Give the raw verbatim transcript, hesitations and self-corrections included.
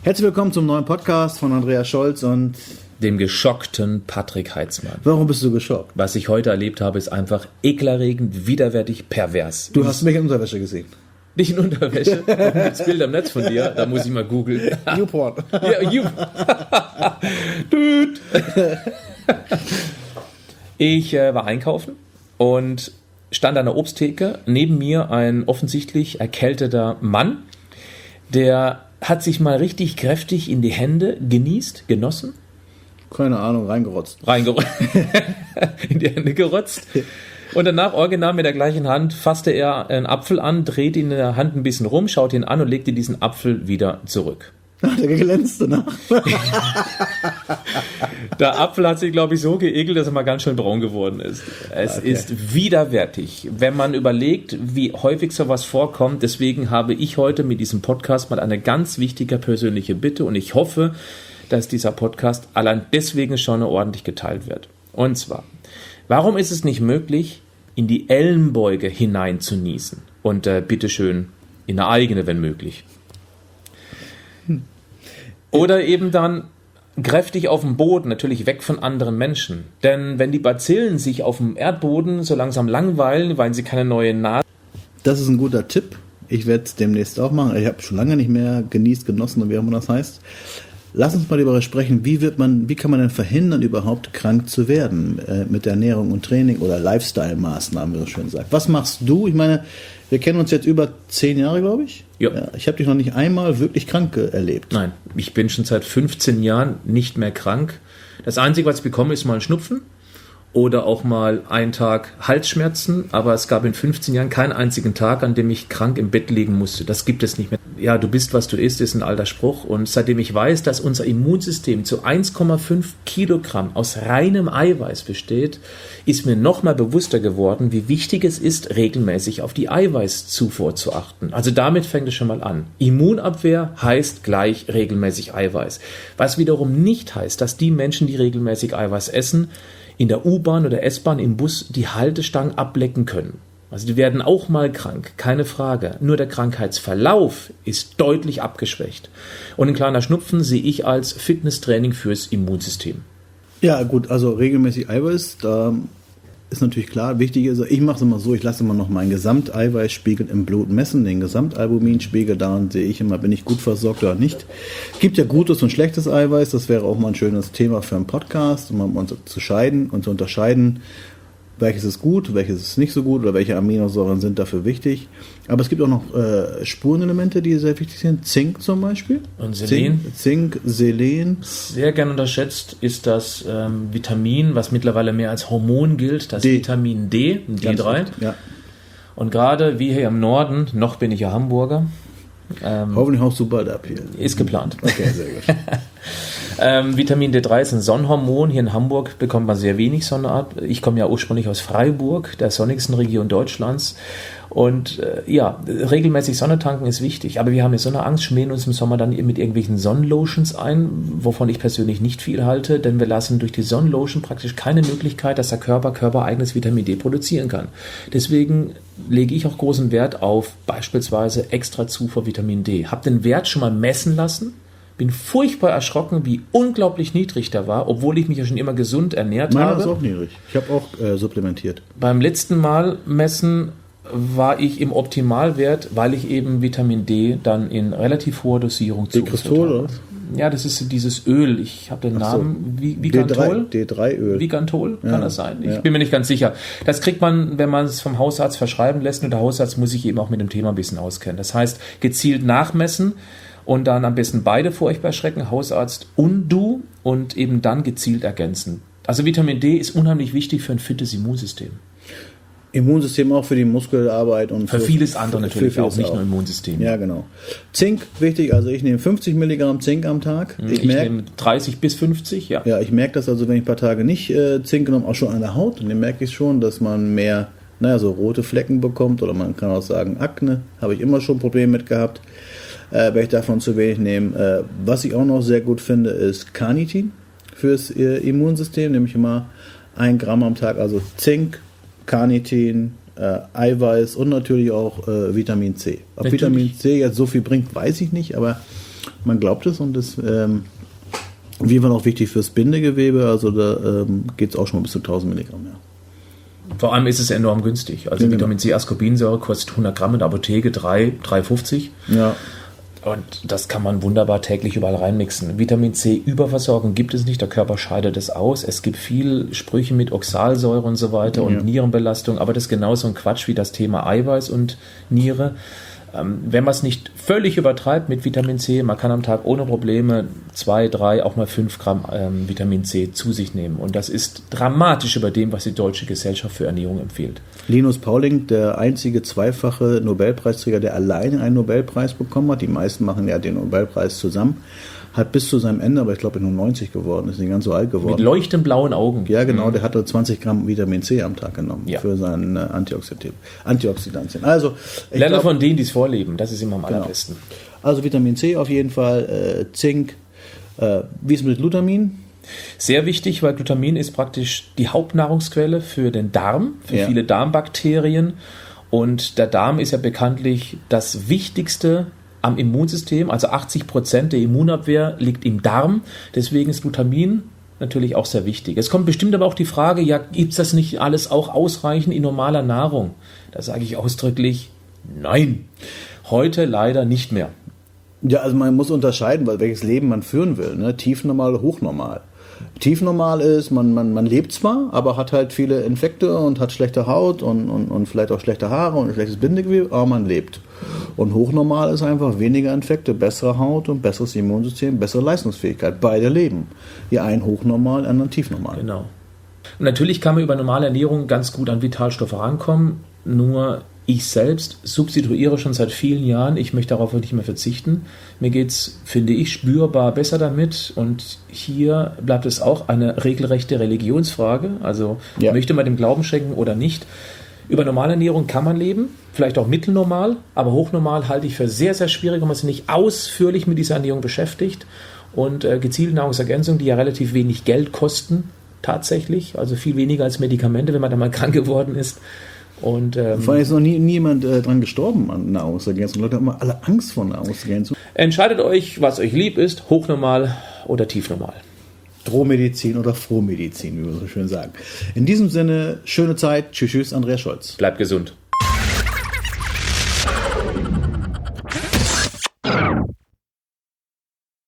Herzlich willkommen zum neuen Podcast von Andreas Scholz und dem geschockten Patrick Heitzmann. Warum bist du geschockt? Was ich heute erlebt habe, ist einfach ekelerregend, widerwärtig, pervers. Du hast mich in Unterwäsche gesehen. Nicht in Unterwäsche? Das Bild am Netz von dir, da muss ich mal googeln. YouPorn. Ja, you. Ich äh, war einkaufen und stand an der Obsttheke. Neben mir ein offensichtlich erkälteter Mann, der hat sich mal richtig kräftig in die Hände genießt, genossen. Keine Ahnung, reingerotzt. Reingerotzt. In die Hände gerotzt. Und danach, original mit der gleichen Hand, fasste er einen Apfel an, dreht ihn in der Hand ein bisschen rum, schaut ihn an und legte diesen Apfel wieder zurück. Der glänzte nach. Der Apfel hat sich, glaube ich, so geekelt, dass er mal ganz schön braun geworden ist. Es okay. ist widerwärtig, wenn man überlegt, wie häufig sowas vorkommt. Deswegen habe ich heute mit diesem Podcast mal eine ganz wichtige persönliche Bitte und ich hoffe, dass dieser Podcast allein deswegen schon ordentlich geteilt wird. Und zwar, warum ist es nicht möglich, in die Ellenbeuge hinein zu niesen? Und äh, bitteschön in eine eigene, wenn möglich. Oder eben dann kräftig auf dem Boden, natürlich weg von anderen Menschen. Denn wenn die Bazillen sich auf dem Erdboden so langsam langweilen, weil sie keine neue Nase... Das ist ein guter Tipp. Ich werde es demnächst auch machen. Ich habe schon lange nicht mehr genießt, genossen und wie auch immer das heißt. Lass uns mal darüber sprechen, wie wird man, wie kann man denn verhindern, überhaupt krank zu werden äh, mit der Ernährung und Training oder Lifestyle-Maßnahmen, wie man so schön sagt. Was machst du? Ich meine, wir kennen uns jetzt über zehn Jahre, glaube ich. Ja. Ja, ich habe dich noch nicht einmal wirklich krank erlebt. Nein, ich bin schon seit fünfzehn Jahren nicht mehr krank. Das Einzige, was ich bekomme, ist mal ein Schnupfen oder auch mal einen Tag Halsschmerzen. Aber es gab in fünfzehn Jahren keinen einzigen Tag, an dem ich krank im Bett liegen musste. Das gibt es nicht mehr. Ja, du bist, was du isst, ist ein alter Spruch. Und seitdem ich weiß, dass unser Immunsystem zu eins Komma fünf Kilogramm aus reinem Eiweiß besteht, ist mir nochmal bewusster geworden, wie wichtig es ist, regelmäßig auf die Eiweißzufuhr zu achten. Also damit fängt es schon mal an. Immunabwehr heißt gleich regelmäßig Eiweiß. Was wiederum nicht heißt, dass die Menschen, die regelmäßig Eiweiß essen, in der U-Bahn oder S-Bahn, im Bus die Haltestangen ablecken können. Also die werden auch mal krank, keine Frage. Nur der Krankheitsverlauf ist deutlich abgeschwächt. Und ein kleiner Schnupfen sehe ich als Fitnesstraining fürs Immunsystem. Ja gut, also regelmäßig Eiweiß, da ist natürlich klar, wichtig ist, ich mache es immer so, ich lasse immer noch meinen Gesamteiweißspiegel im Blut messen, den Gesamtalbuminspiegel, daran sehe ich immer, bin ich gut versorgt oder nicht. Gibt ja gutes und schlechtes Eiweiß, das wäre auch mal ein schönes Thema für einen Podcast, um uns zu scheiden und zu unterscheiden, welches ist gut, welches ist nicht so gut oder welche Aminosäuren sind dafür wichtig. Aber es gibt auch noch äh, Spurenelemente, die sehr wichtig sind. Zink zum Beispiel. Und Selen. Zink, Zink, Selen. Sehr gern unterschätzt ist das ähm, Vitamin, was mittlerweile mehr als Hormon gilt, das D. Vitamin D, D drei. Ja. Und gerade wie hier im Norden, noch bin ich ja Hamburger. Ähm, Hoffentlich haust du bald ab hier. Ist geplant. Okay, sehr gut. ähm, Vitamin D drei ist ein Sonnenhormon. Hier in Hamburg bekommt man sehr wenig Sonne ab. Ich komme ja ursprünglich aus Freiburg, der sonnigsten Region Deutschlands. Und äh, ja, regelmäßig Sonne tanken ist wichtig. Aber wir haben jetzt so eine Angst, schmieren uns im Sommer dann mit irgendwelchen Sonnenlotions ein, wovon ich persönlich nicht viel halte, denn wir lassen durch die Sonnenlotion praktisch keine Möglichkeit, dass der Körper körpereigenes Vitamin D produzieren kann. Deswegen lege ich auch großen Wert auf beispielsweise extra Zufuhr Vitamin D. Hab den Wert schon mal messen lassen. Bin furchtbar erschrocken, wie unglaublich niedrig der war, obwohl ich mich ja schon immer gesund ernährt Meiner habe. Meiner ist auch niedrig. Ich habe auch äh, supplementiert. Beim letzten Mal messen war ich im Optimalwert, weil ich eben Vitamin D dann in relativ hoher Dosierung zugeführt habe. Oder? Ja, das ist dieses Öl. Ich habe den Namen. So. Vigantol? D drei Öl. Vigantol, kann ja. das sein? Ich ja. bin mir nicht ganz sicher. Das kriegt man, wenn man es vom Hausarzt verschreiben lässt. Und der Hausarzt muss sich eben auch mit dem Thema ein bisschen auskennen. Das heißt, gezielt nachmessen und dann am besten beide vor euch beschrecken, Hausarzt und du, und eben dann gezielt ergänzen. Also Vitamin D ist unheimlich wichtig für ein fittes Immunsystem. Immunsystem auch für die Muskelarbeit und für, für vieles andere natürlich vieles auch, nicht auch. nur Immunsystem. Ja, genau. Zink, wichtig, also ich nehme fünfzig Milligramm Zink am Tag. Ich, ich merk, nehme dreißig bis fünfzig, ja. Ja, ich merke das also, wenn ich ein paar Tage nicht äh, Zink genommen, auch schon an der Haut, und dann merke ich schon, dass man mehr, naja, so rote Flecken bekommt, oder man kann auch sagen Akne, habe ich immer schon Probleme mit gehabt, äh, wenn ich davon zu wenig nehme. Äh, was ich auch noch sehr gut finde, ist Carnitin fürs äh, Immunsystem, nehme ich immer ein Gramm am Tag, also Zink, Carnitin, äh, Eiweiß und natürlich auch äh, Vitamin C. Ob natürlich. Vitamin C jetzt so viel bringt, weiß ich nicht, aber Man glaubt es und das ähm, auf jeden Fall auch wichtig fürs Bindegewebe, also da ähm, geht es auch schon mal bis zu tausend Milligramm. Ja. Vor allem ist es enorm günstig. Also ja, Vitamin genau. C Ascorbinsäure kostet hundert Gramm in der Apotheke drei, drei fünfzig. Ja. Und das kann man wunderbar täglich überall reinmixen. Vitamin C-Überversorgung gibt es nicht, der Körper scheidet es aus. Es gibt viel Sprüche mit Oxalsäure und so weiter und ja. Nierenbelastung, aber das ist genauso ein Quatsch wie das Thema Eiweiß und Niere. Ähm, wenn man es nicht völlig übertreibt mit Vitamin C, man kann am Tag ohne Probleme zwei, drei, auch mal fünf Gramm ähm, Vitamin C zu sich nehmen. Und das ist dramatisch über dem, was die Deutsche Gesellschaft für Ernährung empfiehlt. Linus Pauling, der einzige zweifache Nobelpreisträger, der alleine einen Nobelpreis bekommen hat, die meisten machen ja den Nobelpreis zusammen, hat bis zu seinem Ende, aber ich glaube, nur neunzig geworden, ist nicht ganz so alt geworden. Mit leuchtend blauen Augen. Ja, genau, mhm. der hatte zwanzig Gramm Vitamin C am Tag genommen ja. für seinen äh, Antioxidant- Antioxidantien. Also, Lerne glaub, von denen, die es vorleben, das ist immer am allerbesten. Genau. Also Vitamin C auf jeden Fall, äh, Zink, äh, wie ist es mit Glutamin? Sehr wichtig, weil Glutamin ist praktisch die Hauptnahrungsquelle für den Darm, für ja. viele Darmbakterien. Und der Darm ist ja bekanntlich das Wichtigste am Immunsystem, also achtzig Prozent der Immunabwehr liegt im Darm. Deswegen ist Glutamin natürlich auch sehr wichtig. Es kommt bestimmt aber auch die Frage, ja, gibt es das nicht alles auch ausreichend in normaler Nahrung? Da sage ich ausdrücklich, nein. Heute leider nicht mehr. Ja, also man muss unterscheiden, weil welches Leben man führen will. Ne? Tiefnormal oder hochnormal. Tiefnormal ist, man, man, man lebt zwar, aber hat halt viele Infekte und hat schlechte Haut und, und, und vielleicht auch schlechte Haare und ein schlechtes Bindegewebe, aber man lebt. Und hochnormal ist einfach weniger Infekte, bessere Haut und besseres Immunsystem, bessere Leistungsfähigkeit. Beide leben. Die einen hochnormal, die anderen tiefnormal. Genau. Und natürlich kann man über normale Ernährung ganz gut an Vitalstoffe rankommen, nur ich selbst substituiere schon seit vielen Jahren, ich möchte darauf nicht mehr verzichten. Mir geht es, finde ich, spürbar besser damit und hier bleibt es auch eine regelrechte Religionsfrage, also ja. möchte man dem Glauben schenken oder nicht. Über normale Ernährung kann man leben, vielleicht auch mittelnormal, aber hochnormal halte ich für sehr, sehr schwierig, wenn man sich nicht ausführlich mit dieser Ernährung beschäftigt und äh, gezielte Nahrungsergänzungen, die ja relativ wenig Geld kosten, tatsächlich, also viel weniger als Medikamente, wenn man da mal krank geworden ist. Und, ähm, Vor allem ist noch nie niemand äh, dran gestorben an Nahrungsergänzungen. Leute haben immer alle Angst vor Nahrungsergänzungen. Entscheidet euch, was euch lieb ist, hochnormal oder tiefnormal. Drohmedizin oder Frohmedizin, wie wir so schön sagen. In diesem Sinne, schöne Zeit. Tschüss, tschüss, Andreas Scholz. Bleibt gesund.